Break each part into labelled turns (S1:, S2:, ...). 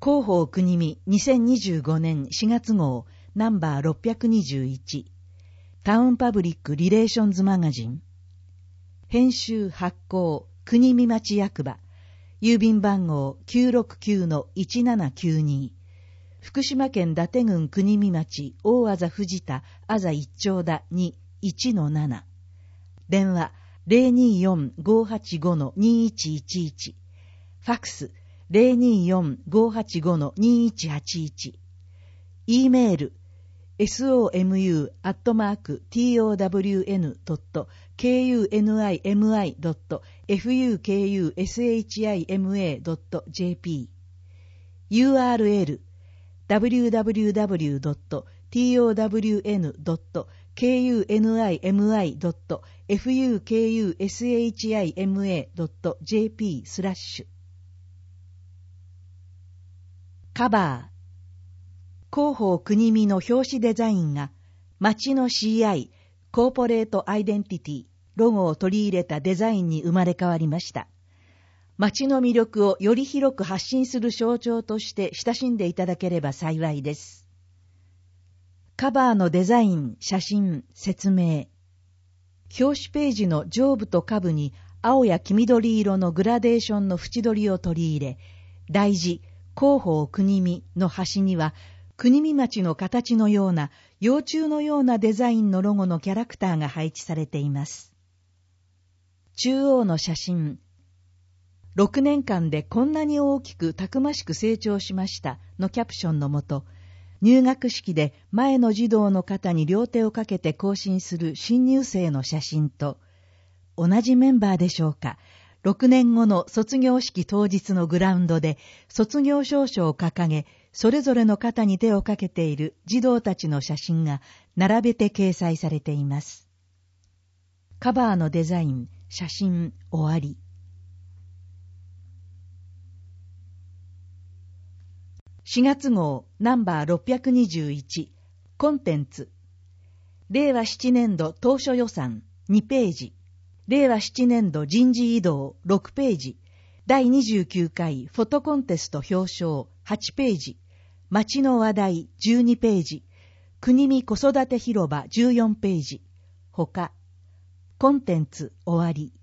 S1: 広報国見2025年4月号ナンバー621タウンパブリックリレーションズマガジン編集発行国見町役場郵便番号 969-1792 福島県伊達郡国見町大字藤田あざ一丁田に 1-7 電話 024-585-2111 ファックス 024-585-2181 E メール somu@townimi.fukushima.jp URL www.townimi.fukushima.jp カバー広報国見の表紙デザインが町の CI コーポレートアイデンティティロゴを取り入れたデザインに生まれ変わりました。町の魅力をより広く発信する象徴として親しんでいただければ幸いです。カバーのデザイン、写真、説明。表紙ページの上部と下部に青や黄緑色のグラデーションの縁取りを取り入れ、大字、広報国見の端には、国見町の形のような、幼虫のようなデザインのロゴのキャラクターが配置されています。中央の写真。6年間でこんなに大きくたくましく成長しましたのキャプションのもと、入学式で前の児童の肩に両手をかけて行進する新入生の写真と、同じメンバーでしょうか、6年後の卒業式当日のグラウンドで卒業証書を掲げ、それぞれの肩に手をかけている児童たちの写真が並べて掲載されています。カバーのデザイン、写真、終わり。4月号ナンバー621コンテンツ令和7年度当初予算2ページ令和7年度人事異動6ページ第29回フォトコンテスト表彰8ページ町の話題12ページ国見子育て広場14ページ他コンテンツ終わり。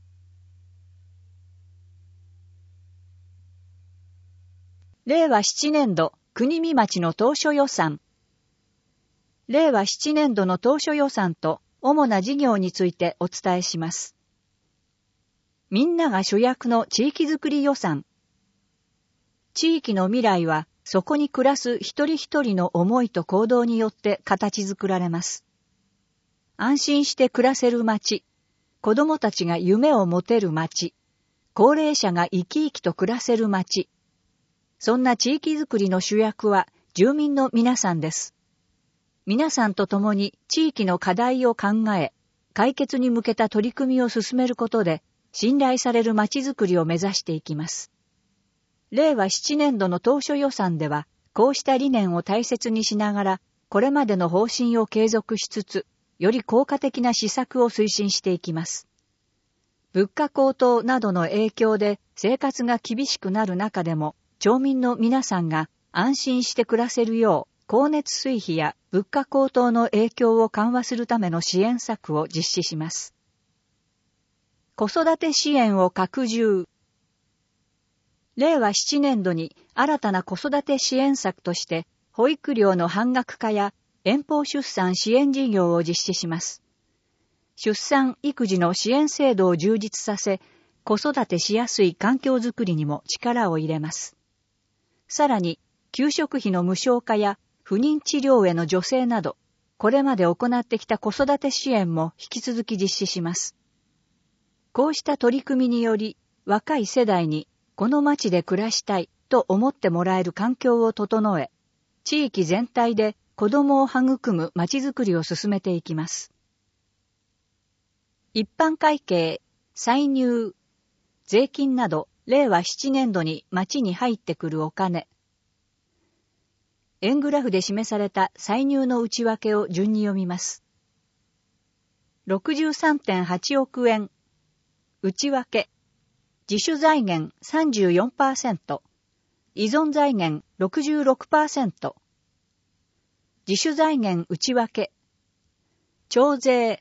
S2: 令和7年度国見町の当初予算。令和7年度の当初予算と主な事業についてお伝えします。みんなが主役の地域づくり予算。地域の未来はそこに暮らす一人一人の思いと行動によって形作られます。安心して暮らせる町、子どもたちが夢を持てる町、高齢者が生き生きと暮らせる町。そんな地域づくりの主役は住民の皆さんです。皆さんと共に地域の課題を考え、解決に向けた取り組みを進めることで、信頼される町づくりを目指していきます。令和7年度の当初予算では、こうした理念を大切にしながら、これまでの方針を継続しつつ、より効果的な施策を推進していきます。物価高騰などの影響で生活が厳しくなる中でも、町民の皆さんが安心して暮らせるよう、光熱水費や物価高騰の影響を緩和するための支援策を実施します。子育て支援を拡充。令和7年度に新たな子育て支援策として、保育料の半額化や遠方出産支援事業を実施します。出産・育児の支援制度を充実させ、子育てしやすい環境づくりにも力を入れます。さらに、給食費の無償化や不妊治療への助成など、これまで行ってきた子育て支援も引き続き実施します。こうした取り組みにより、若い世代にこの町で暮らしたいと思ってもらえる環境を整え、地域全体で子どもを育む町づくりを進めていきます。一般会計、歳入、税金など、令和7年度に町に入ってくるお金。円グラフで示された歳入の内訳を順に読みます。63.8 億円。内訳。自主財源 34%。 依存財源 66%、自主財源内訳、徴税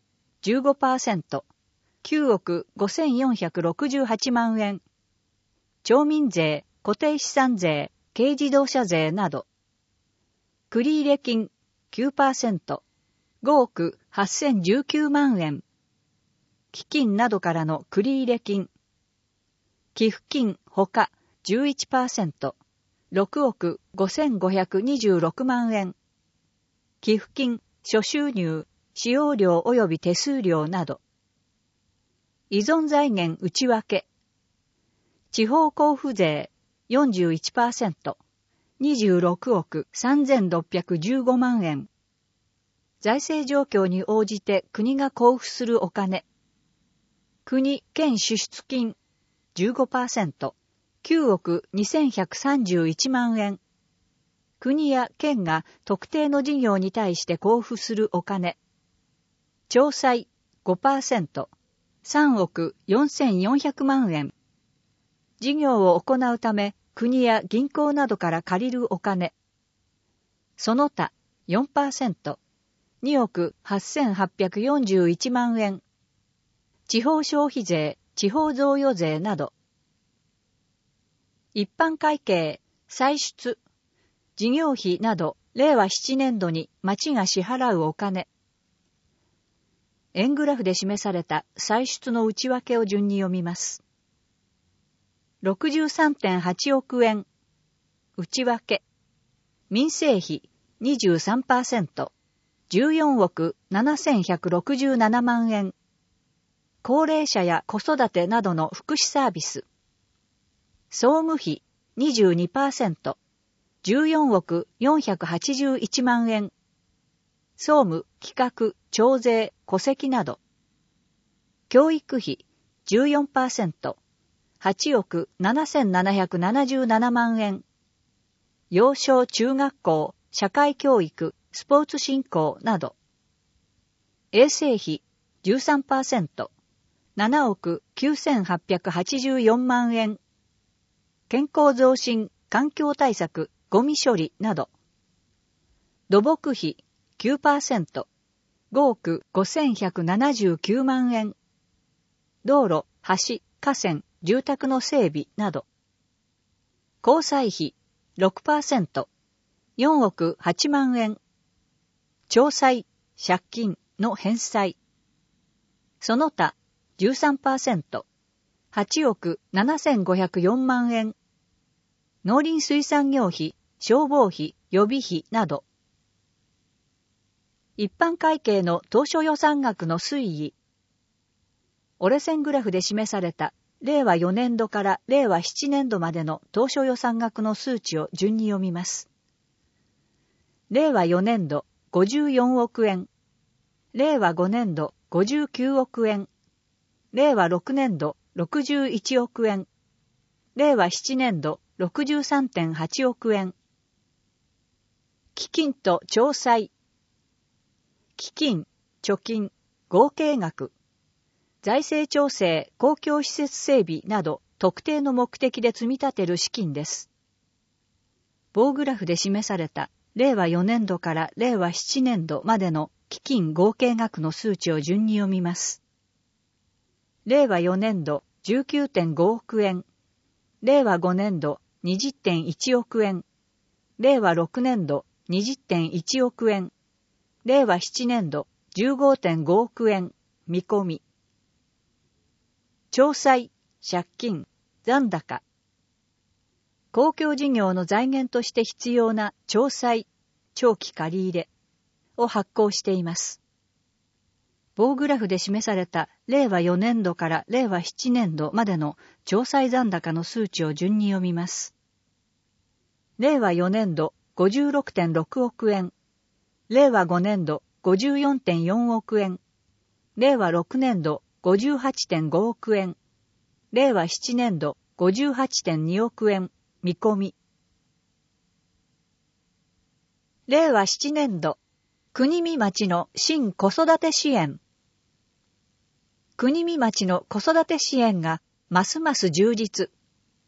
S2: 15%、9億5468万円、町民税、固定資産税、軽自動車税など、繰入金 9%、5億8019万円、基金などからの繰入金、寄付金ほか 11%、6億5526万円、寄付金、諸収入、使用料及び手数料など、依存財源内訳、地方交付税 41%、26億3615万円、財政状況に応じて国が交付するお金、国・県支出金 15%、9億2131万円、国や県が特定の事業に対して交付するお金、町債 5%、3億4400万円、事業を行うため国や銀行などから借りるお金、その他 4%、2億8841万円、地方消費税、地方贈与税など、一般会計、歳出、事業費など、令和7年度に町が支払うお金。円グラフで示された歳出の内訳を順に読みます。63.8 億円。内訳。民生費 23%。14億7167万円。高齢者や子育てなどの福祉サービス。総務費 22%。14億481万円。総務、企画、徴税、戸籍など。教育費 14%。8億7777万円。幼小中学校、社会教育、スポーツ振興など。衛生費 13%。7億9884万円。健康増進、環境対策、ゴミ処理など。土木費 9%、5億5179万円。道路、橋、河川、住宅の整備など。交際費 6%、4億8万円。町債、借金の返済。その他 13%、8億7504万円。農林水産業費、消防費、予備費など。一般会計の当初予算額の推移。折れ線グラフで示された令和4年度から令和7年度までの当初予算額の数値を順に読みます。令和4年度54億円。令和5年度59億円。令和6年度61億円。令和7年度63.8 億円。基金と町債。基金、貯金、合計額。財政調整、公共施設整備など特定の目的で積み立てる資金です。棒グラフで示された令和4年度から令和7年度までの基金合計額の数値を順に読みます。令和4年度 19.5 億円。令和5年度 20.1 億円。令和6年度 20.1 億円。令和7年度 15.5 億円。見込み。町債、借金、残高。公共事業の財源として必要な町債、長期借入れを発行しています。棒グラフで示された令和4年度から令和7年度までの町債残高の数値を順に読みます。令和4年度 56.6 億円。令和5年度 54.4 億円。令和6年度 58.5 億円。令和7年度 58.2 億円。見込み。令和7年度、国見町の新子育て支援。国見町の子育て支援がますます充実。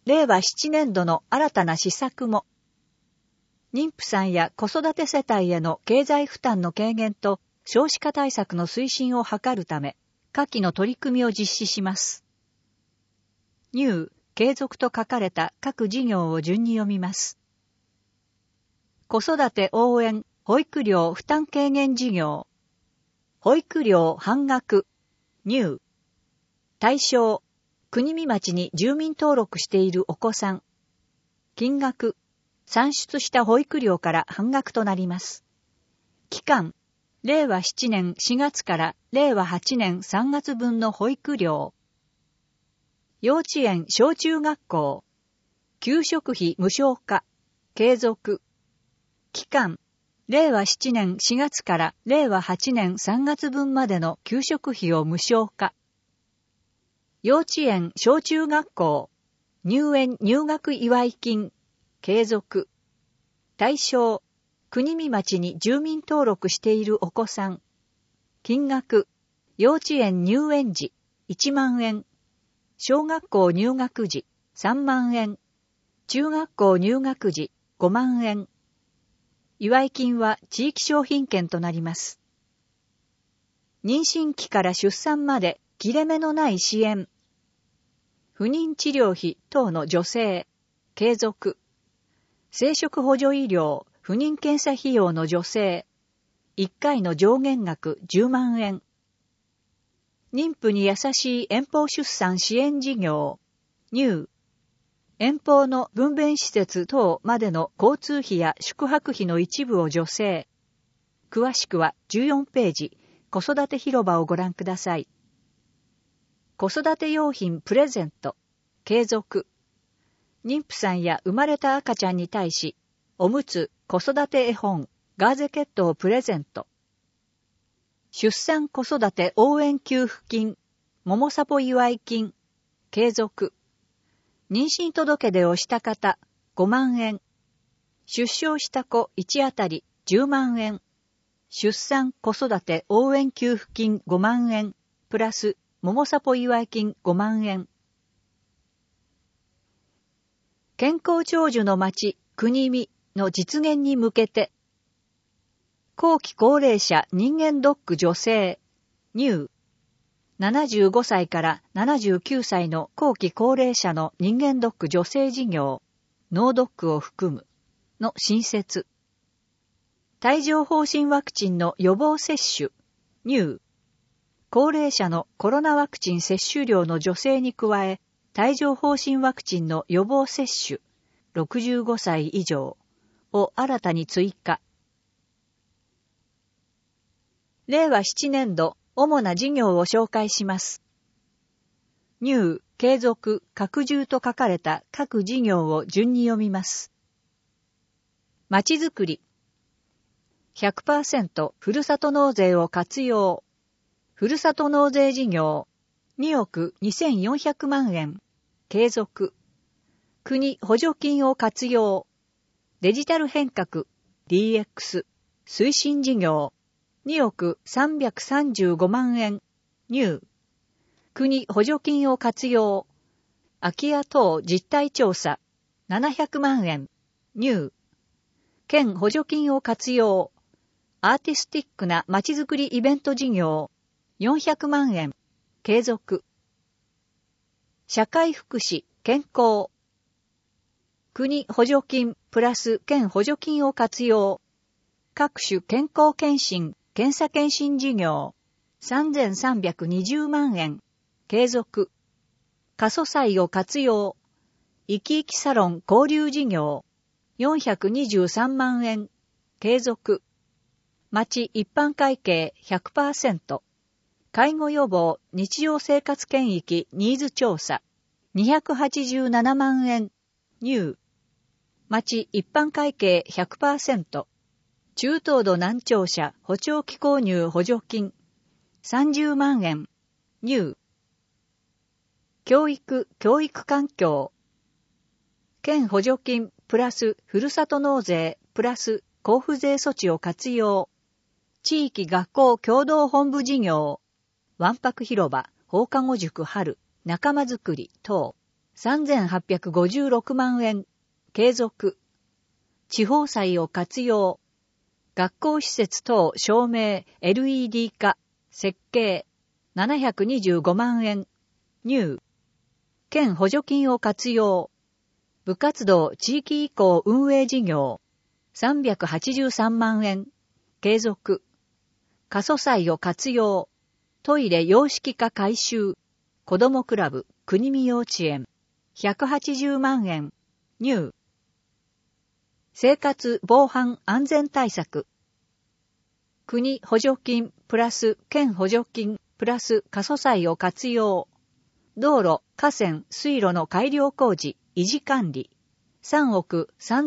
S2: 令和7年度の新たな施策も、妊婦さんや子育て世帯への経済負担の軽減と少子化対策の推進を図るため、下記の取り組みを実施します。入、継続と書かれた各事業を順に読みます。子育て応援、保育料負担軽減事業。保育料半額、入。対象、国見町に住民登録しているお子さん。金額、算出した保育料から半額となります。期間、令和7年4月から令和8年3月分の保育料。幼稚園小中学校。給食費無償化。継続。期間、令和7年4月から令和8年3月分までの給食費を無償化。幼稚園小中学校。入園入学祝い金。継続。対象、国見町に住民登録しているお子さん。金額、幼稚園入園時、1万円。小学校入学時、3万円。中学校入学時、5万円。祝い金は地域商品券となります。妊娠期から出産まで切れ目のない支援。不妊治療費等の助成。継続。生殖補助医療、不妊検査費用の助成。1回の上限額10万円。妊婦に優しい遠方出産支援事業。入。遠方の分娩施設等までの交通費や宿泊費の一部を助成。詳しくは14ページ、子育て広場をご覧ください。子育て用品プレゼント。継続。妊婦さんや生まれた赤ちゃんに対し、おむつ、子育て絵本、ガーゼケットをプレゼント。出産子育て応援給付金、桃サポ祝い金、継続。妊娠届出をした方、5万円。出生した子1あたり10万円。出産子育て応援給付金5万円、プラス、桃サポ祝い金5万円。健康長寿の町、国見の実現に向けて、後期高齢者人間ドック助成、入。75歳から79歳の後期高齢者の人間ドック助成事業、脳ドックを含む、の新設。帯状疱疹ワクチンの予防接種、入。高齢者のコロナワクチン接種量の助成に加え、帯状疱疹ワクチンの予防接種、65歳以上を新たに追加。令和7年度、主な事業を紹介します。入、継続、拡充と書かれた各事業を順に読みます。まちづくり。100% ふるさと納税を活用。ふるさと納税事業。2億2400万円。継続。国補助金を活用。デジタル変革、DX、推進事業。2億335万円。入。国補助金を活用。空き家等実態調査。700万円。入。県補助金を活用。アーティスティックなまちづくりイベント事業。400万円。継続。社会福祉、健康。国補助金プラス県補助金を活用。各種健康検診、検査検診事業。3320万円。継続。過疎債を活用。生き生きサロン交流事業。423万円。継続。町一般会計 100%。介護予防日常生活圏域ニーズ調査。287万円。入。町一般会計 100%。中等度難聴者補聴器購入補助金。30万円。入。教育環境。県補助金プラスふるさと納税プラス交付税措置を活用。地域学校共同本部事業。わんぱく広場、放課後塾春、仲間づくり等。 3856万円、継続。地方債を活用。学校施設等照明、LED 化、設計、725万円、入。県補助金を活用。部活動地域移行運営事業、383万円、継続。過疎債を活用。トイレ洋式化改修。子どもクラブ、国見幼稚園、180万円、入。生活防犯安全対策。国補助金プラス県補助金プラス過疎債を活用。道路、河川、水路の改良工事、維持管理。3億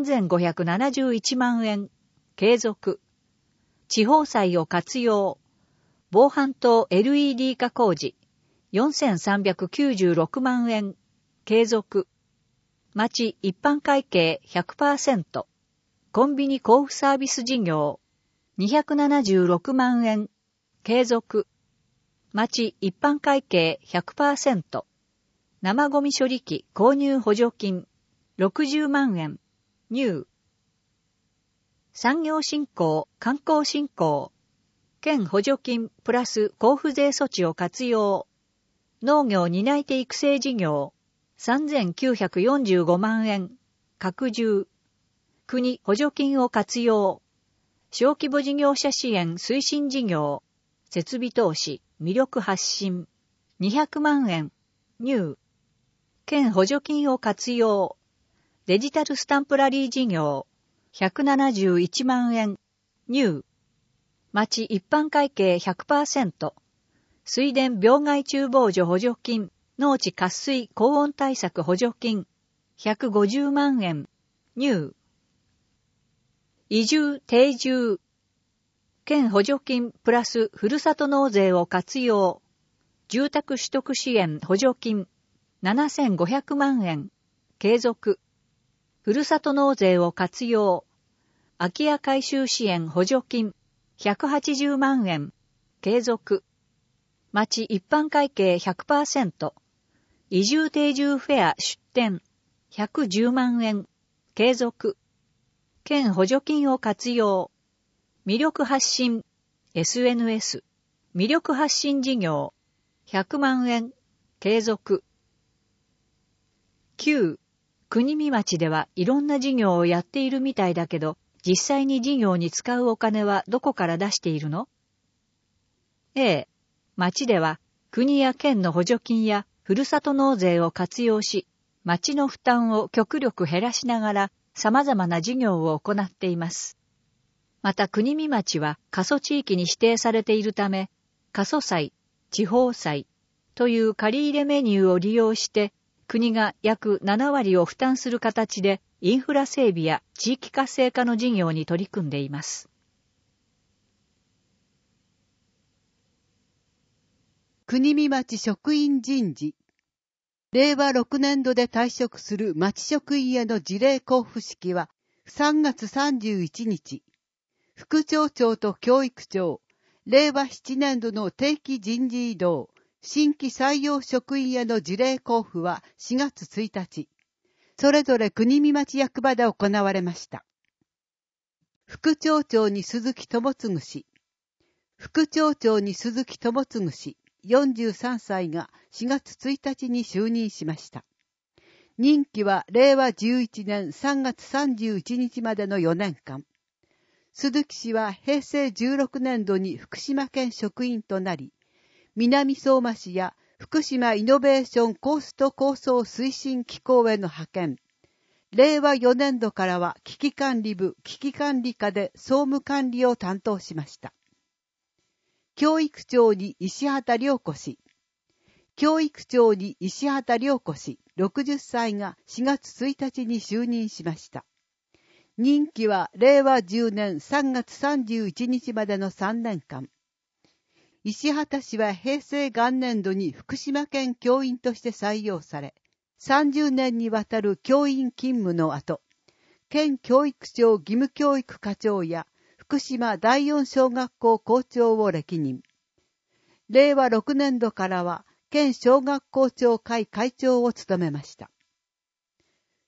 S2: 3571万円。継続。地方債を活用。防犯灯 LED 化工事。4396万円。継続。町一般会計 100%。コンビニ交付サービス事業。276万円。継続。町一般会計 100%。生ゴミ処理機購入補助金。60万円。入。産業振興、観光振興。県補助金プラス交付税措置を活用。農業担い手育成事業。3945万円。拡充。国補助金を活用。小規模事業者支援推進事業。設備投資、魅力発信。200万円。入。県補助金を活用。デジタルスタンプラリー事業。171万円。入。町一般会計 100%。水田病害虫防除補助金。農地渇水高温対策補助金。150万円。入。移住定住。県補助金プラスふるさと納税を活用。住宅取得支援補助金。7500万円。継続。ふるさと納税を活用。空き家改修支援補助金。180万円。継続。町一般会計 100%。移住定住フェア出店。110万円。継続。県補助金を活用。魅力発信。SNS。魅力発信事業。100万円。継続。9. 国見町ではいろんな事業をやっているみたいだけど、実際に事業に使うお金はどこから出しているの？ A. 町では国や県の補助金やふるさと納税を活用し、町の負担を極力減らしながら様々な事業を行っています。また国見町は過疎地域に指定されているため、過疎債、地方債という借入メニューを利用して国が約7割を負担する形でインフラ整備や地域活性化の事業に取り組んでいます。
S3: 国見町職員人事。令和6年度で退職する町職員への辞令交付式は3月31日、副町長と教育長、令和7年度の定期人事異動、新規採用職員への辞令交付は4月1日、それぞれ国見町役場で行われました。副町長に鈴木智次氏、副町長に鈴木智次氏、43歳が4月1日に就任しました。任期は令和11年3月31日までの4年間。鈴木氏は平成16年度に福島県職員となり、南相馬市や福島イノベーションコースト構想推進機構への派遣。令和4年度からは危機管理部危機管理課で総務管理を担当しました。教育長に石畑良子氏。教育長に石畑良子氏、60歳が4月1日に就任しました。任期は令和10年3月31日までの3年間。石畑氏は平成元年度に福島県教員として採用され、30年にわたる教員勤務の後、県教育庁義務教育課長や福島第四小学校校長を歴任。令和6年度からは県小学校長会会長を務めました。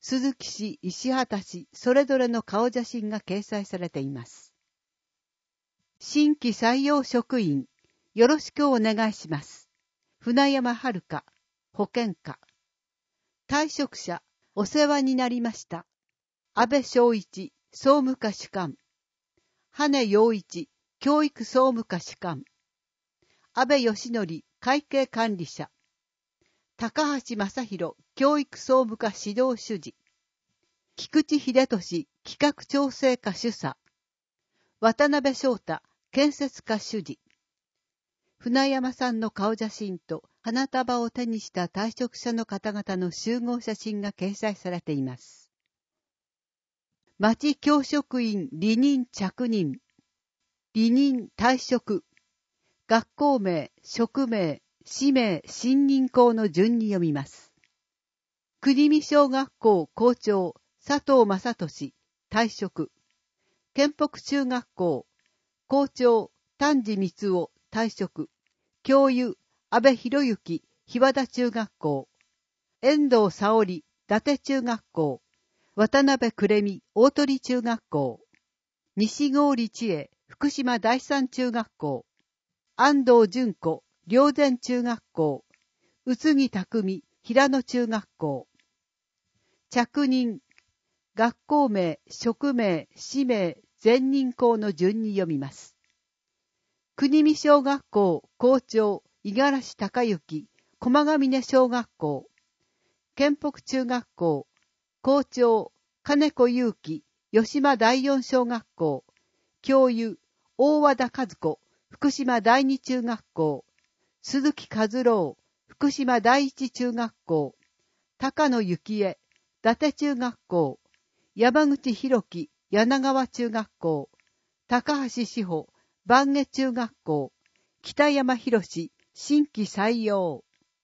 S3: 鈴木氏、石畑氏、それぞれの顔写真が掲載されています。新規採用職員、よろしくお願いします。船山遥、保健課。退職者、お世話になりました。安倍昭一、総務課主幹。羽根陽一、教育総務課主幹。安倍義則、会計管理者。高橋正弘、教育総務課指導主事。菊池秀俊、企画調整課主査。渡辺翔太、建設課主事。船山さんの顔写真と花束を手にした退職者の方々の集合写真が掲載されています。町教職員離任着任。離任退職。学校名、職名、氏名、新任校の順に読みます。国見小学校校長、佐藤正俊、退職。県北中学校、校長、丹治光夫、退職。教諭、安倍博之、日和田中学校。遠藤沙織、伊達中学校。渡辺久美、大鳥中学校。西郡千恵、福島第三中学校。安藤純子、霊山中学校。宇津木匠、平野中学校。着任。学校名、職名、氏名、前任校の順に読みます。国見小学校校長、五十嵐隆之、駒ヶ峰小学校。県北中学校校長、金子祐樹、吉間第四小学校。教諭、大和田和子、福島第二中学校。鈴木和郎、福島第一中学校。高野幸恵、伊達中学校。山口博樹、柳川中学校。高橋志保、万下中学校。北山博士、新規採用。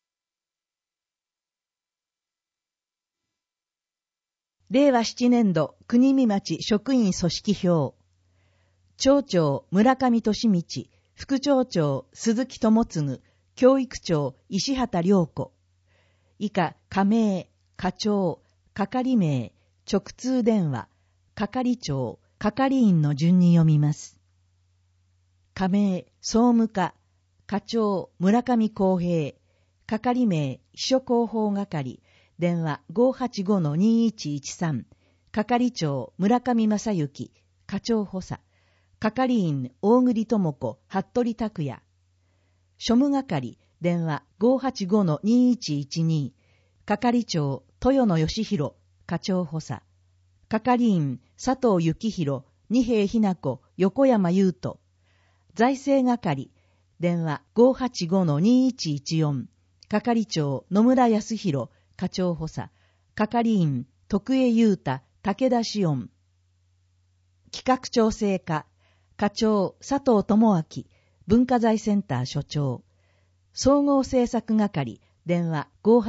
S1: 令和7年度国見町職員組織表。町長村上俊道、副町長鈴木智次、教育長石畑良子。以下、課名、課長、係名、直通電話、係長、係員の順に読みます。課名、総務課、課長、村上康平、係名、秘書広報係、電話 585-2113、係長、村上正幸、課長補佐、係員、大栗智子、服部拓也、庶務係、電話 585-2112、係長、豊野義弘、課長補佐、係員、佐藤幸宏、二瓶ひな子、横山優斗、財政係、電話 585-2114、係長、野村康弘、課長補佐、係員、徳江優太、武田志音、企画調整課、課長、佐藤智明、文化財センター所長、総合政策係、電話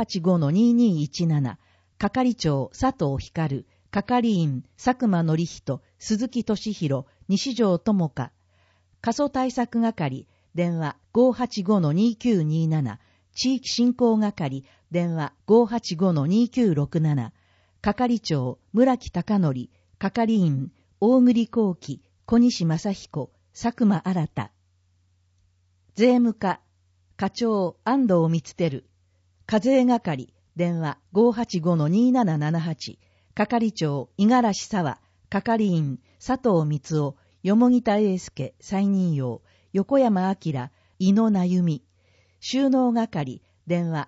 S1: 585-2217、係長、佐藤光、係員、佐久間則人、鈴木俊弘、西条智香、過疎対策係、電話 585-2927、地域振興係、電話 585-2967、係長、村木貴則、係員、大栗幸喜、小西正彦、佐久間新。税務課、課長、安藤光輝、課税係、電話 585-2778、係長、五十嵐沢、係員、佐藤光夫、蓬田英介、再任用、横山明、井野真由美、収納係、電話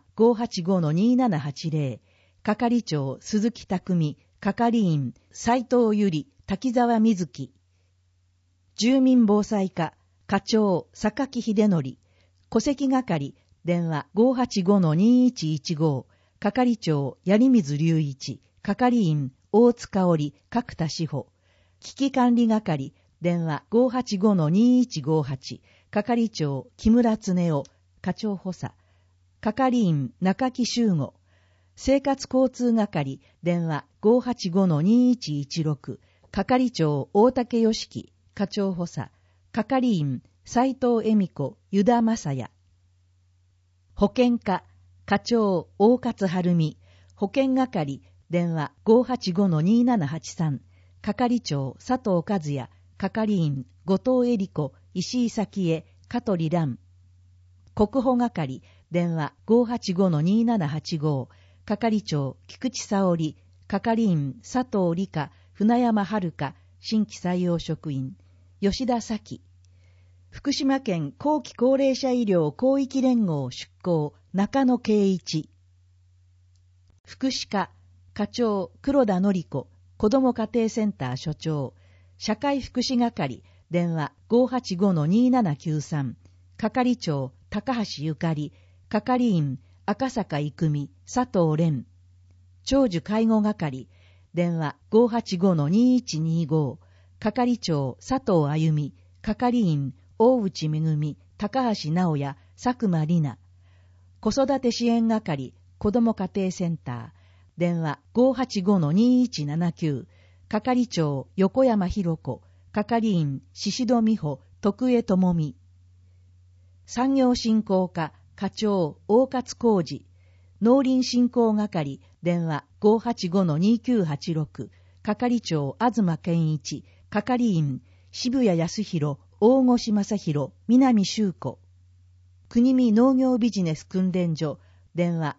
S1: 585-2780、係長、鈴木匠、係員、斉藤由里、滝沢瑞希、住民防災課、課長、榊秀則、戸籍係、電話 585-2115、係長、槍水隆一、係員、大塚織、角田志保、危機管理係、電話 585-2158、係長、木村恒夫、課長補佐、係員、中木修吾、生活交通係、電話 585-2116、係長、大竹良樹、課長補佐、係員、斉藤恵美子、湯田正也。保健課、課長、大勝晴美、保健係、 電話 585-2783、係長佐藤和也、係員後藤恵里子、石井咲江、香取蘭。国保係、電話 585-2785、係長菊池沙織、係員佐藤理香、船山遥、新規採用職員、吉田咲。福島県後期高齢者医療広域連合出向中野圭一。福祉課課長黒田典子、子ども家庭センター所長、社会福祉係、電話 585-2793、係長高橋ゆかり、係員赤坂郁美、佐藤蓮。長寿介護係、電話 585-2125、係長佐藤あゆみ、係員大内めぐみ、高橋直也、佐久間里奈。子育て支援係、子ども家庭センター、電話 585-2179、係長横山博子、係員宍戸美穂、徳江智美。産業振興課課長大勝浩二、農林振興係、電話 585-2986、係長東健一、係員渋谷康弘、大越正弘、南修子。国見農業ビジネス訓練所、電話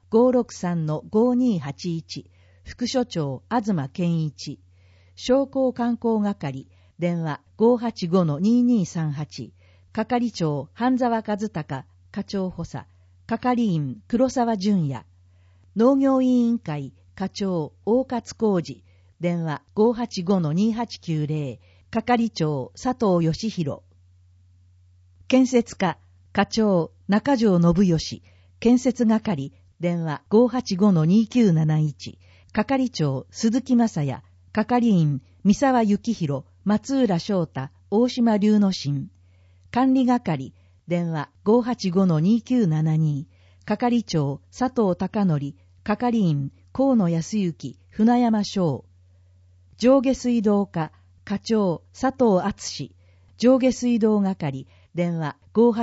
S1: 563-5281、副所長東健一。商工観光係、電話 585-2238、係長半沢和孝、課長補佐、係員黒沢淳也。農業委員会課長大勝浩二、電話 585-2890、係長佐藤義弘。建設課課長中条信義、建設係、電話 585-2971、係長鈴木正也、係員三沢幸宏、松浦翔太、大島龍之進。管理係、電話 585-2972、係長佐藤孝則、係員河野康之、船山翔。上下水道課課長佐藤敦、上下水道係、電話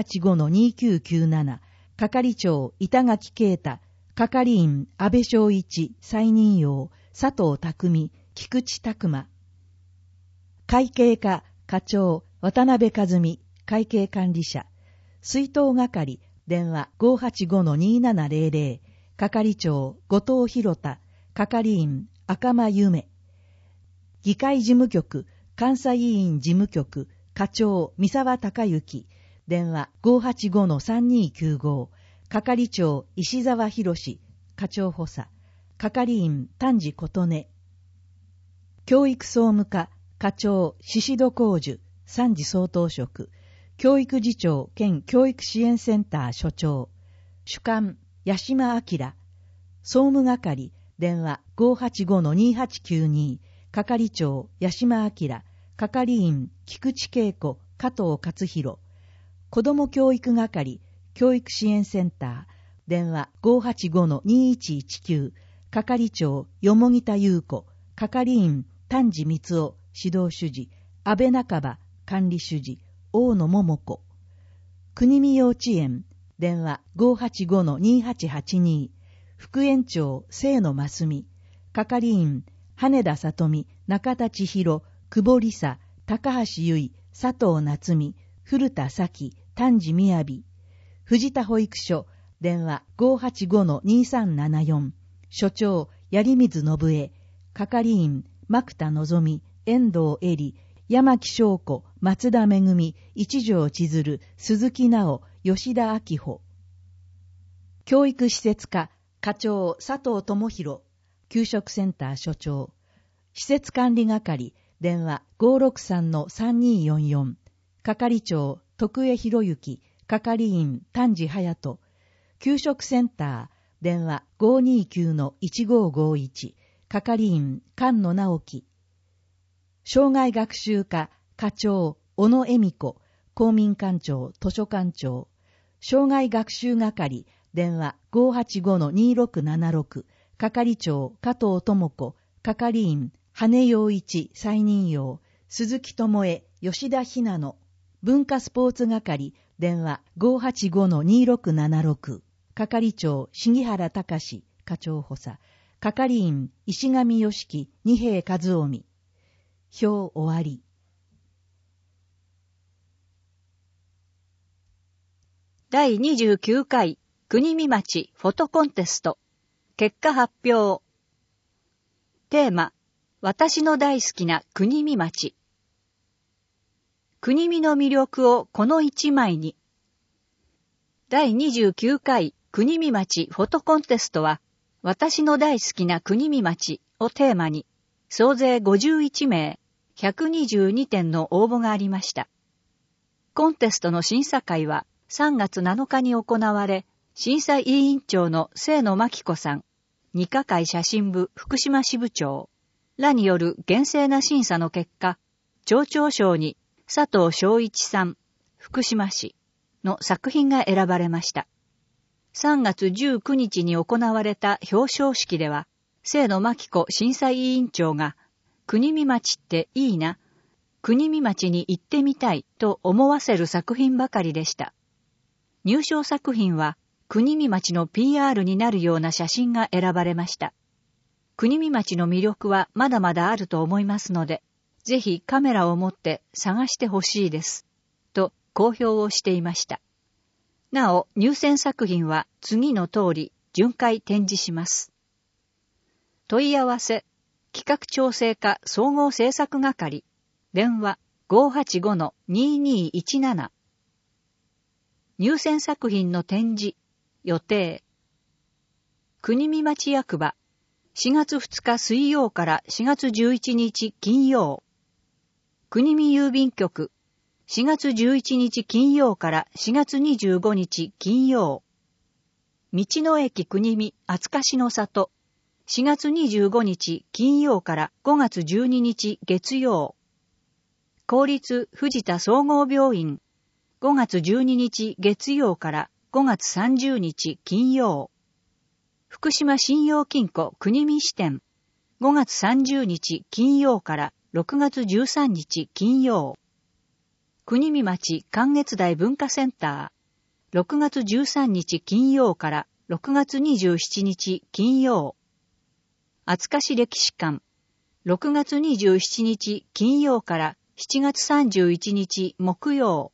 S1: 585-2997、係長板垣啓太、係員安倍昭一、再任用佐藤匠、菊池拓馬。会計課課長渡辺和美、会計管理者。水筒係、電話 585-2700、係長後藤博太、係員赤間夢。議会事務局監査委員事務局課長三沢隆之、電話 585-3295、係長石沢博、課長補佐、係員丹治琴音。教育総務課課長宍戸浩二、参事総統職、教育次長兼教育支援センター所長。主幹八島明。総務係、電話 585-2892、係長八島明、係員菊池恵子、加藤勝弘。子ども教育係、教育支援センター、電話 585-2119、係長蓬田優子、係員丹治光夫、指導主事、安倍中場、管理主事、大野桃子。国見幼稚園、電話 585-2882、副園長清野真美、係員羽田里美、中田千尋、久保梨沙、高橋由衣、佐藤夏美、古田咲、丹治雅、藤田保育所、電話 585-2374、所長槍水信江、係員牧田のぞみ、遠藤恵里、山木翔子、松田めぐみ、一条千鶴、鈴木直、吉田明穂。教育施設課課長佐藤智弘、給食センター所長。施設管理係、電話 563-3244、係長徳江博之、係員丹治隼人。給食センター、電話 529-1551、係員菅野直樹。障害学習課課長小野恵美子、公民館長、図書館長。障害学習係、電話 585-2676、係長加藤智子、係員羽陽一、再任用鈴木智恵、吉田ひなの。文化スポーツ係、電話 585-2676、係長杉原隆、課長補佐、 係員石上良樹、二平和臣。表終わり。
S2: 第29回国見町フォトコンテスト結果発表。テーマ、私の大好きな国見町。国見の魅力をこの一枚に。第29回国見町フォトコンテストは、私の大好きな国見町をテーマに、総勢51名、122点の応募がありました。コンテストの審査会は3月7日に行われ、審査委員長の清野真紀子さん、二課会写真部福島支部長らによる厳正な審査の結果、町長賞に佐藤昭一さん、福島市の作品が選ばれました。3月19日に行われた表彰式では、清野真紀子審査委員長が、国見町っていいな、国見町に行ってみたいと思わせる作品ばかりでした。入賞作品は、国見町の PR になるような写真が選ばれました。国見町の魅力はまだまだあると思いますので、ぜひカメラを持って探してほしいです。と公表をしていました。なお、入選作品は次の通り巡回展示します。問い合わせ、企画調整課総合制作係、電話 585-2217。入選作品の展示、予定。国見町役場、4月2日水曜から4月11日金曜。国見郵便局、4月11日金曜から4月25日金曜。道の駅国見厚かしの里、4月25日金曜から5月12日月曜。公立藤田総合病院、5月12日月曜から5月30日金曜。福島信用金庫国見支店、5月30日金曜から6月13日金曜。国見町観月台文化センター、6月13日金曜から6月27日金曜。厚かし歴史館、6月27日金曜から7月31日木曜。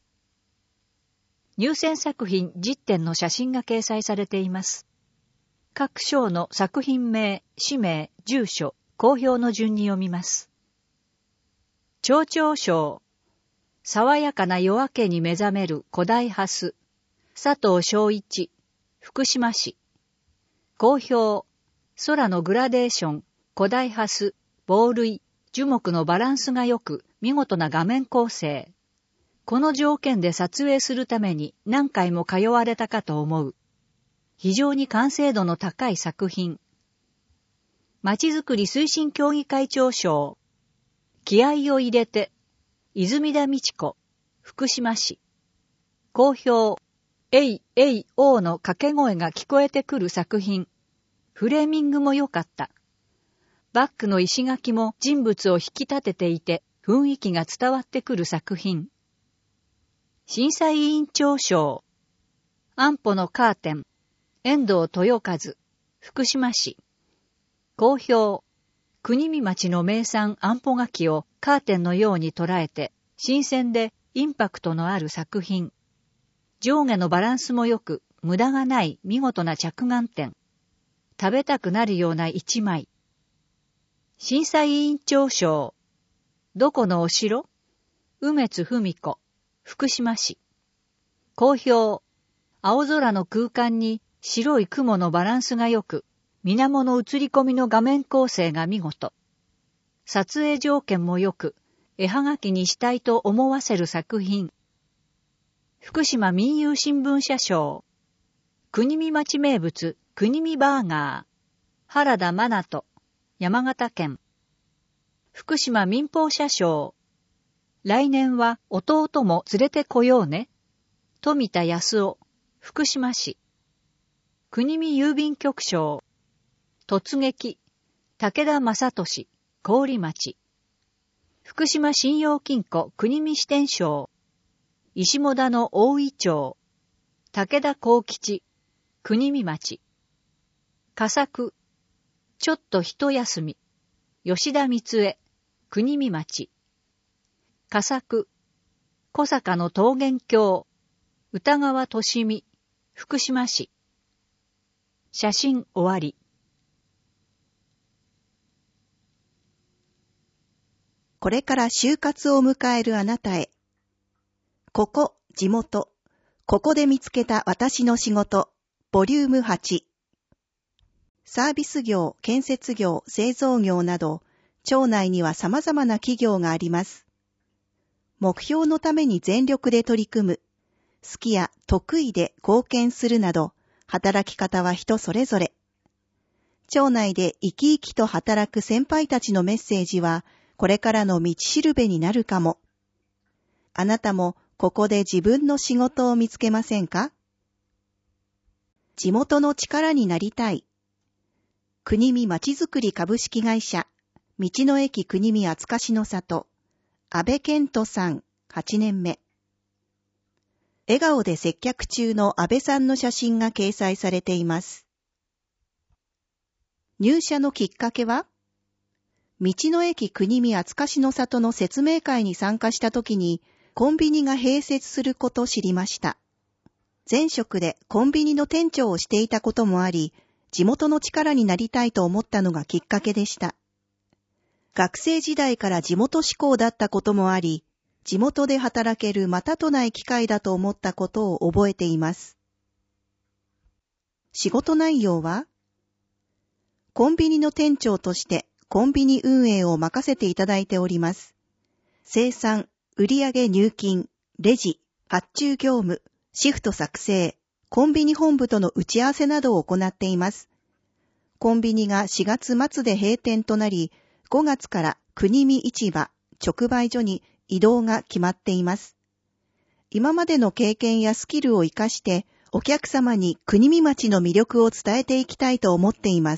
S2: 入選作品10点の写真が掲載されています。各賞の作品名、氏名、住所、公表の順に読みます。町長賞。爽やかな夜明けに目覚める古代ハス、佐藤昭一、福島市。公表、空のグラデーション、古代ハス、防類、樹木のバランスが良く、見事な画面構成。この条件で撮影するために何回も通われたかと思う。非常に完成度の高い作品。まちづくり推進協議会長賞。気合を入れて、泉田美智子、福島市。公表、えいえいおーの掛け声が聞こえてくる作品。フレーミングも良かった。バックの石垣も人物を引き立てていて、雰囲気が伝わってくる作品。審査委員長賞。安保のカーテン。遠藤豊和、福島市。公表。国見町の名産安保柿をカーテンのように捉えて、新鮮でインパクトのある作品。上下のバランスも良く、無駄がない見事な着眼点。食べたくなるような一枚。審査委員長賞。どこのお城？梅津文子、福島市。公表。青空の空間に白い雲のバランスが良く、水面の映り込みの画面構成が見事。撮影条件も良く、絵はがきにしたいと思わせる作品。福島民友新聞社賞。国見町名物、国見バーガー。原田真奈と、山形県。福島民放社賞。来年は弟も連れてこようね。富田康夫、福島市。国見郵便局賞。突撃、武田正俊、郡町。福島信用金庫国見支店賞。石母田の大井町。武田幸吉、国見町。佳作、 ちょっと一休み、吉田光恵、国見町。佳作、小坂の桃源郷、歌川俊美、福島市。写真終わり。
S4: これから就活を迎えるあなたへ。ここ、地元。ここで見つけた私の仕事。ボリューム8。サービス業、建設業、製造業など、町内には様々な企業があります。目標のために全力で取り組む。好きや得意で貢献するなど、働き方は人それぞれ。町内で生き生きと働く先輩たちのメッセージは、これからの道しるべになるかも。あなたもここで自分の仕事を見つけませんか？地元の力になりたい。国見まちづくり株式会社、道の駅国見厚かしの里、安倍健人さん、8年目。笑顔で接客中の安倍さんの写真が掲載されています。入社のきっかけは？道の駅国見厚かしの里の説明会に参加したときに、コンビニが併設することを知りました。前職でコンビニの店長をしていたこともあり、地元の力になりたいと思ったのがきっかけでした。学生時代から地元志向だったこともあり、地元で働けるまたとない機会だと思ったことを覚えています。仕事内容は？コンビニの店長としてコンビニ運営を任せていただいております。生産、売上入金、レジ、発注業務、シフト作成、コンビニ本部との打ち合わせなどを行っています。コンビニが4月末で閉店となり、5月から国見市場、直売所に移動が決まっています。今までの経験やスキルを活かして、お客様に国見町の魅力を伝えていきたいと思っています。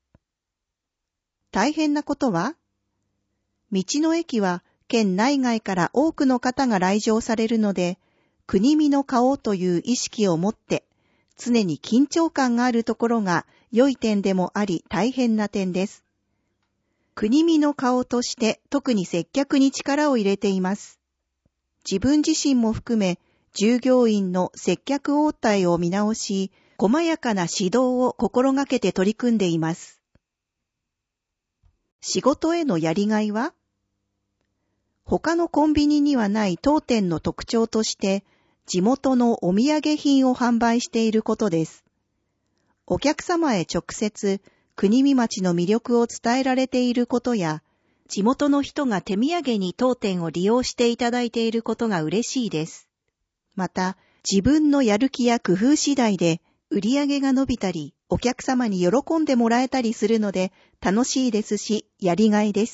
S4: 大変なことは？道の駅は県内外から多くの方が来場されるので、国見の顔という意識を持って、常に緊張感があるところが良い点でもあり大変な点です。国見の顔として特に接客に力を入れています。自分自身も含め、従業員の接客応対を見直し、細やかな指導を心がけて取り組んでいます。仕事へのやりがいは？他のコンビニにはない当店の特徴として、地元のお土産品を販売していることです。お客様へ直接、国見町の魅力を伝えられていることや、地元の人が手土産に当店を利用していただいていることが嬉しいです。また、自分のやる気や工夫次第で、売り上げが伸びたり、お客様に喜んでもらえたりするので、楽しいですし、やりがいです。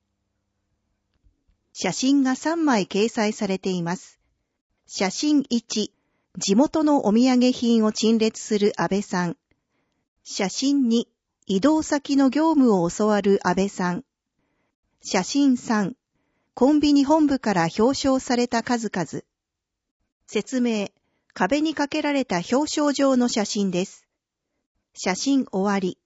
S4: 写真が3枚掲載されています。写真1、地元のお土産品を陳列する安倍さん。写真2、移動先の業務を教わる安倍さん。写真3、コンビニ本部から表彰された数々。説明、壁にかけられた表彰状の写真です。写真終わり。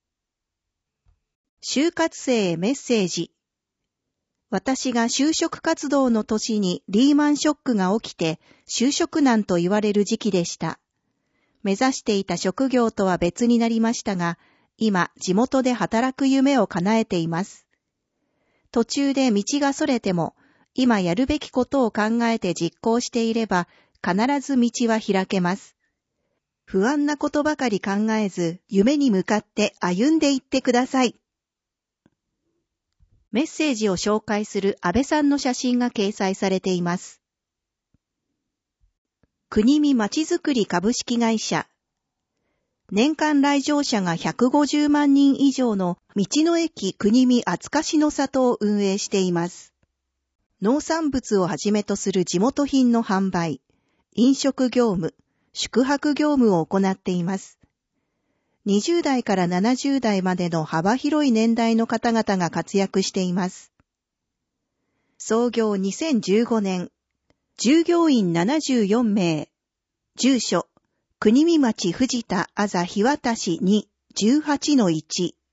S4: 就活生へメッセージ。私が就職活動の年にリーマンショックが起きて就職難と言われる時期でした。目指していた職業とは別になりましたが、今地元で働く夢を叶えています。途中で道がそれても、今やるべきことを考えて実行していれば、必ず道は開けます。不安なことばかり考えず、夢に向かって歩んでいってください。メッセージを紹介する安倍さんの写真が掲載されています。国見まちづくり株式会社。年間来場者が150万人以上の道の駅国見厚かしの里を運営しています。農産物をはじめとする地元品の販売、飲食業務、宿泊業務を行っています。20代から70代までの幅広い年代の方々が活躍しています。創業2015年、従業員74名、住所、国見町藤田あざ日渡し2、18-1、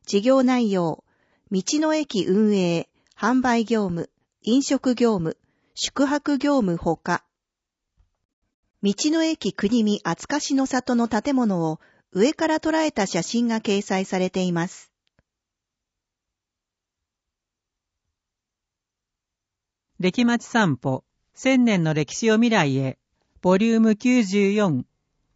S4: 事業内容、道の駅運営、販売業務、飲食業務、宿泊業務ほか、道の駅国見厚かしの里の建物を上から捉えた写真が掲載されています。
S5: 歴町散歩、1000年の歴史を未来へ、ボリューム94。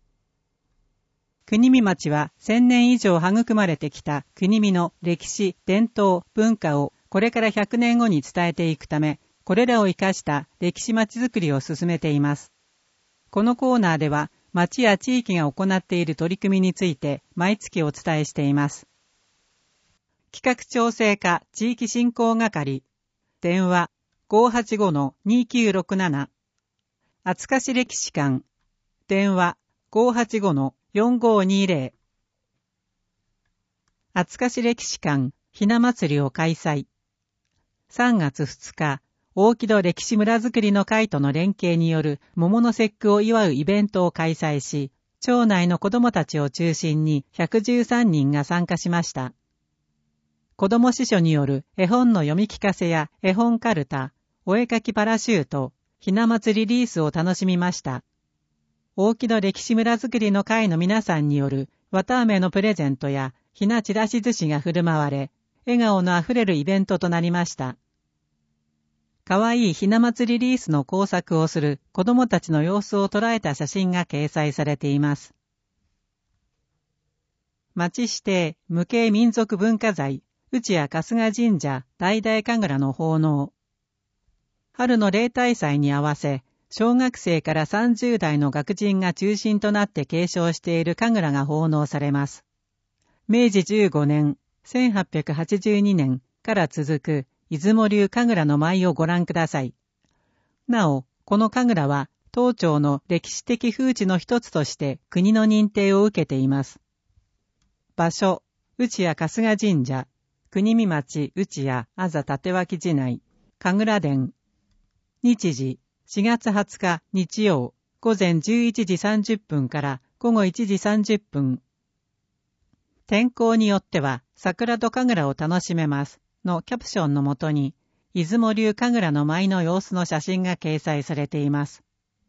S5: 国見町は1000年以上育まれてきた国見の歴史、伝統、文化をこれから100年後に伝えていくため、これらを生かした歴史町づくりを進めています。このコーナーでは、町や地域が行っている取り組みについて毎月お伝えしています。企画調整課地域振興係、電話 585-2967、厚かし歴史館、電話 585-4520、厚かし歴史館ひな祭りを開催。3月2日、大木戸歴史村づくりの会との連携による桃の節句を祝うイベントを開催し、町内の子どもたちを中心に113人が参加しました。子ども司書による絵本の読み聞かせや絵本カルタ、お絵かきパラシュート、ひな祭りリースを楽しみました。大木戸歴史村づくりの会の皆さんによる綿あめのプレゼントやひなちらし寿司が振る舞われ、笑顔のあふれるイベントとなりました。かわいいひな祭りリースの工作をする子どもたちの様子を捉えた写真が掲載されています。町指定無形民族文化財、内谷春日神社大々神楽の奉納。春の例大祭に合わせ、小学生から30代の学人が中心となって継承している神楽が奉納されます。明治15年、1882年から続く出雲流神楽の舞をご覧ください。なお、この神楽は当町の歴史的風致の一つとして国の認定を受けています。場所、内谷春日神社、国見町内谷あざ立脇寺内、神楽殿。日時、4月20日日曜、午前11時30分から午後1時30分。天候によっては桜と神楽を楽しめますのキャプションのもとに、出雲流神楽の舞の様子の写真が掲載されています。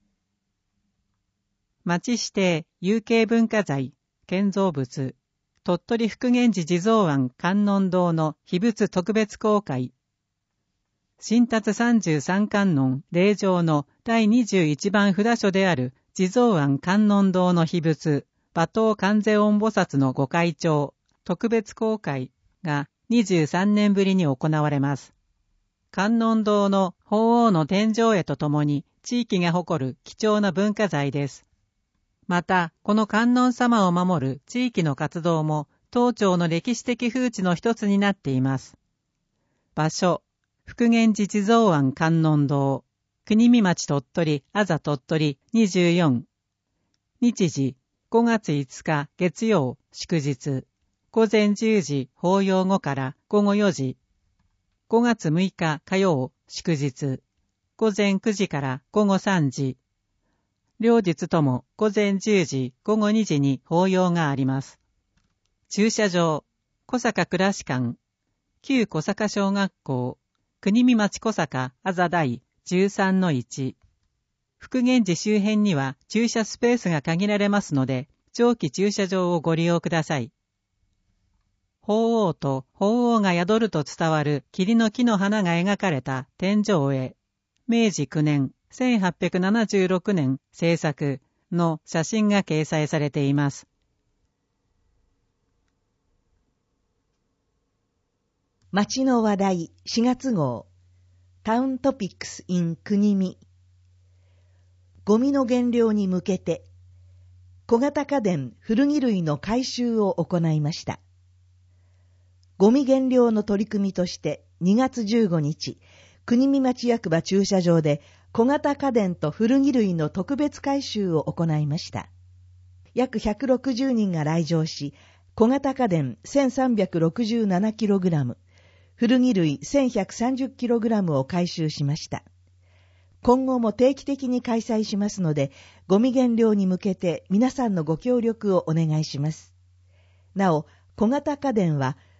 S5: 町指定有形文化財、建造物、鳥取福源寺地蔵庵観音堂の秘仏特別公開。新達33観音霊場の第21番札所である地蔵庵観音堂の秘仏、馬頭観世音菩薩のご開帳、特別公開が23年ぶりに行われます。観音堂の鳳凰の天井絵とともに地域が誇る貴重な文化財です。また、この観音様を守る地域の活動も当町の歴史的風致の一つになっています。場所、福源寺地蔵庵観音堂、国見町鳥取、あざ鳥取24。日時、5月5日月曜、祝日。午前10時法要後から午後4時。5月6日火曜、祝日。午前9時から午後3時。両日とも午前10時、午後2時に法要があります。駐車場、小坂倉士館、旧小坂小学校、国見町小坂あざ第 13-1。福源寺周辺には駐車スペースが限られますので、長期駐車場をご利用ください。鳳凰と鳳凰が宿ると伝わる桐の木の花が描かれた天井絵、明治9年、1876年制作の写真が掲載されています。
S1: 町の話題4月号、タウントピックス in 国見。ゴミの減量に向けて、小型家電古着類の回収を行いました。ゴミ減量の取り組みとして2月15日、国見町役場駐車場で小型家電と古着類の特別回収を行いました。約160人が来場し、小型家電 1367kg、古着類 1130kg を回収しました。今後も定期的に開催しますので、ゴミ減量に向けて皆さんのご協力をお願いします。なお、小型家電は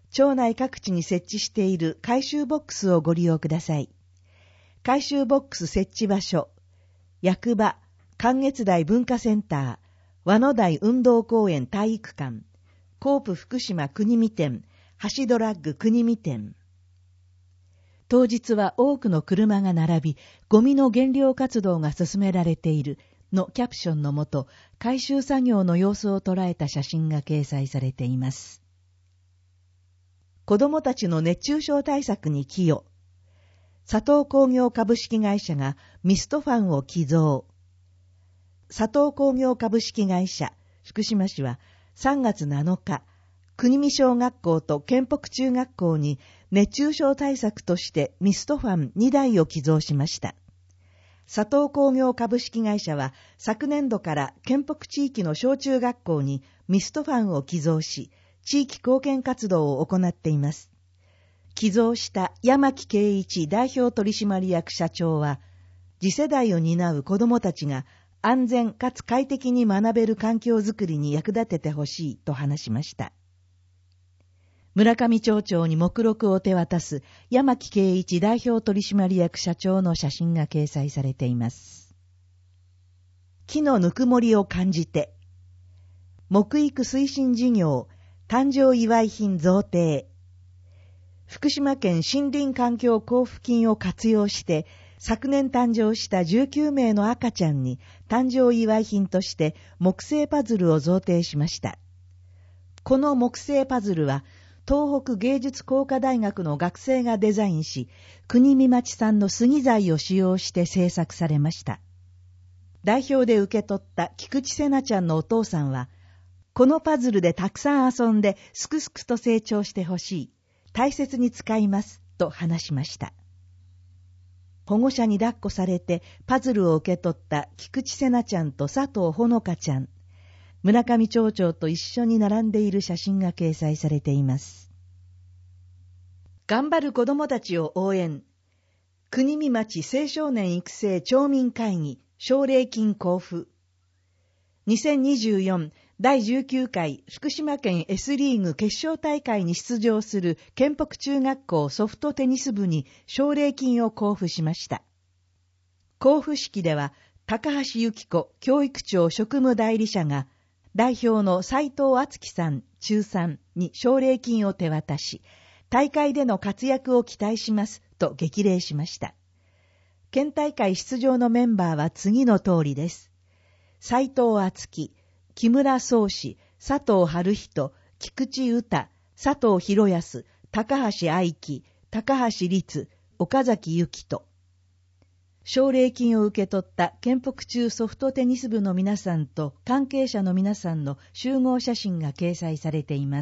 S1: 町内各地に設置している回収ボックスをご利用ください。回収ボックス設置場所、役場、関越台文化センター、和野台運動公園体育館、コープ福島国見店、橋ドラッグ国見店。当日は多くの車が並び、ゴミの減量活動が進められているのキャプションのもと、回収作業の様子を捉えた写真が掲載されています。子どもたちの熱中症対策に寄与。佐藤工業株式会社がミストファンを寄贈。佐藤工業株式会社福島市は3月7日、国見小学校と県北中学校に熱中症対策としてミストファン2台を寄贈しました。佐藤工業株式会社は昨年度から県北地域の小中学校にミストファンを寄贈し、地域貢献活動を行っています。寄贈した山木圭一代表取締役社長は、次世代を担う子どもたちが安全かつ快適に学べる環境づくりに役立ててほしいと話しました。村上町長に目録を手渡す山木圭一代表取締役社長の写真が掲載されています。木のぬくもりを感じて、木育推進事業誕生祝い品贈呈。福島県森林環境交付金を活用して昨年誕生した19名の赤ちゃんに誕生祝い品として木製パズルを贈呈しました。この木製パズルは東北芸術工科大学の学生がデザインし、国見町産の杉材を使用して制作されました。代表で受け取った菊池瀬奈ちゃんのお父さんは、このパズルでたくさん遊んですくすくと成長してほしい。大切に使います。と話しました。保護者に抱っこされてパズルを受け取った菊池瀬奈ちゃんと佐藤ほのかちゃん。村上町長と一緒に並んでいる写真が掲載されています。頑張る子どもたちを応援。国見町青少年育成町民会議奨励金交付。2024第19回福島県 S リーグ決勝大会に出場する県北中学校ソフトテニス部に奨励金を交付しました。交付式では高橋由紀子教育庁職務代理者が代表の斉藤敦樹さん中3に奨励金を手渡し、大会での活躍を期待しますと激励しました。県大会出場のメンバーは次の通りです。斉藤敦樹、木村宗志、佐藤春人、菊池歌、佐藤博康、高橋愛樹、高橋律、岡崎由紀と。奨励金を受け取った県北中ソフトテニス部の皆さんと関係者の皆さんの集合写真が掲載されています。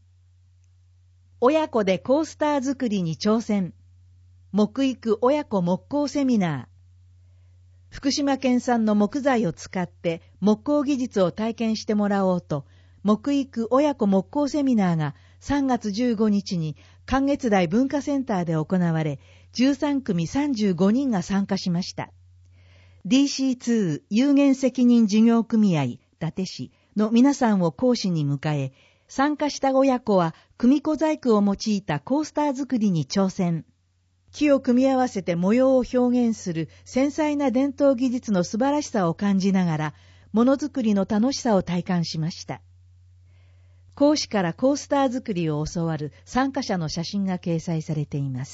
S1: 親子でコースター作りに挑戦。木育親子木工セミナー。福島県産の木材を使って木工技術を体験してもらおうと、木育親子木工セミナーが3月15日に関越台文化センターで行われ、13組35人が参加しました。DC2 有限責任事業組合伊達市の皆さんを講師に迎え、参加した親子は組子細工を用いたコースター作りに挑戦。木を組み合わせて模様を表現する繊細な伝統技術の素晴らしさを感じながら、ものづくりの楽しさを体感しました。講師からコースター作りを教わる参加者の写真が掲載されています。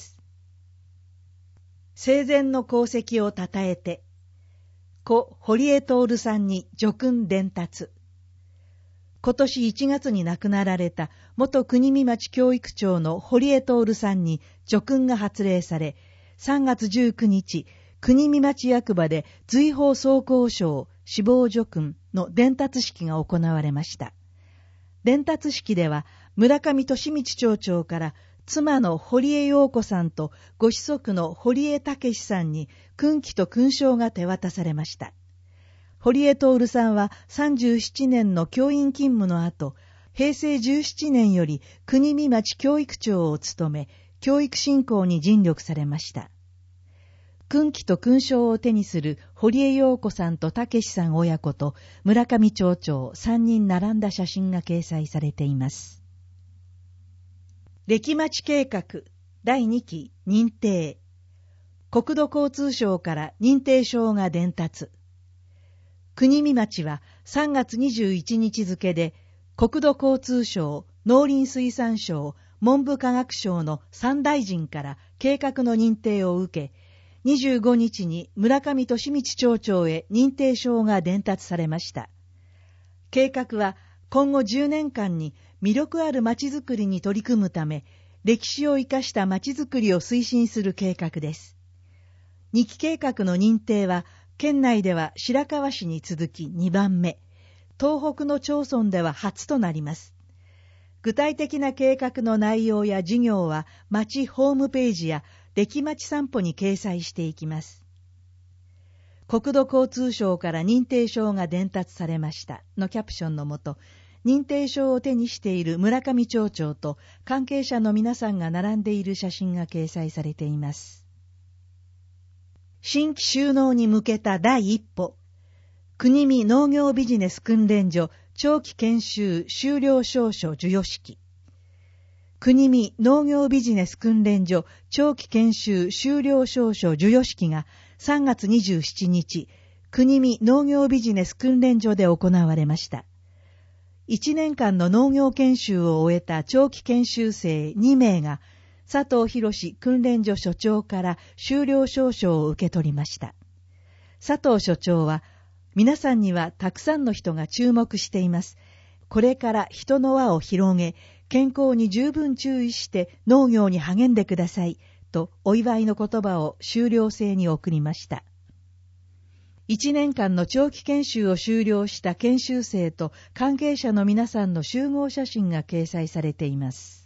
S1: 生前の功績をたたえて、故堀江徹さんに叙勲伝達。今年1月に亡くなられた元国見町教育長の堀江徹さんに叙勲が発令され、3月19日、国見町役場で随宝装甲章死亡叙勲の伝達式が行われました。伝達式では村上利道町長から妻の堀江陽子さんとご子息の堀江武さんに勲旗と勲章が手渡されました。堀江徹さんは37年の教員勤務の後、平成17年より国見町教育長を務め、教育振興に尽力されました。勲旗と勲章を手にする堀江陽子さんと武さん親子と村上町長3人並んだ写真が掲載されています。 歴町計画第2期認定。国土交通省から認定証が伝達。国見町は3月21日付で国土交通省、農林水産省、文部科学省の3大臣から計画の認定を受け、25日に村上利道町長へ認定証が伝達されました。計画は今後10年間に魅力ある町づくりに取り組むため、歴史を生かした町づくりを推進する計画です。2期計画の認定は、県内では白河市に続き2番目、東北の町村では初となります。具体的な計画の内容や事業は、町ホームページや歴町散歩に掲載していきます。国土交通省から認定証が伝達されましたのキャプションのもと、認定証を手にしている村上町長と関係者の皆さんが並んでいる写真が掲載されています。新規就農に向けた第一歩。国見農業ビジネス訓練所長期研修修了証書授与式。国見農業ビジネス訓練所長期研修修了証書授与式が3月27日、国見農業ビジネス訓練所で行われました。1年間の農業研修を終えた長期研修生2名が、佐藤博訓練所所長から修了証書を受け取りました。佐藤所長は、皆さんにはたくさんの人が注目しています。これから人の輪を広げ、健康に十分注意して農業に励んでください、とお祝いの言葉を修了生に送りました。1年間の長期研修を修了した研修生と関係者の皆さんの集合写真が掲載されています。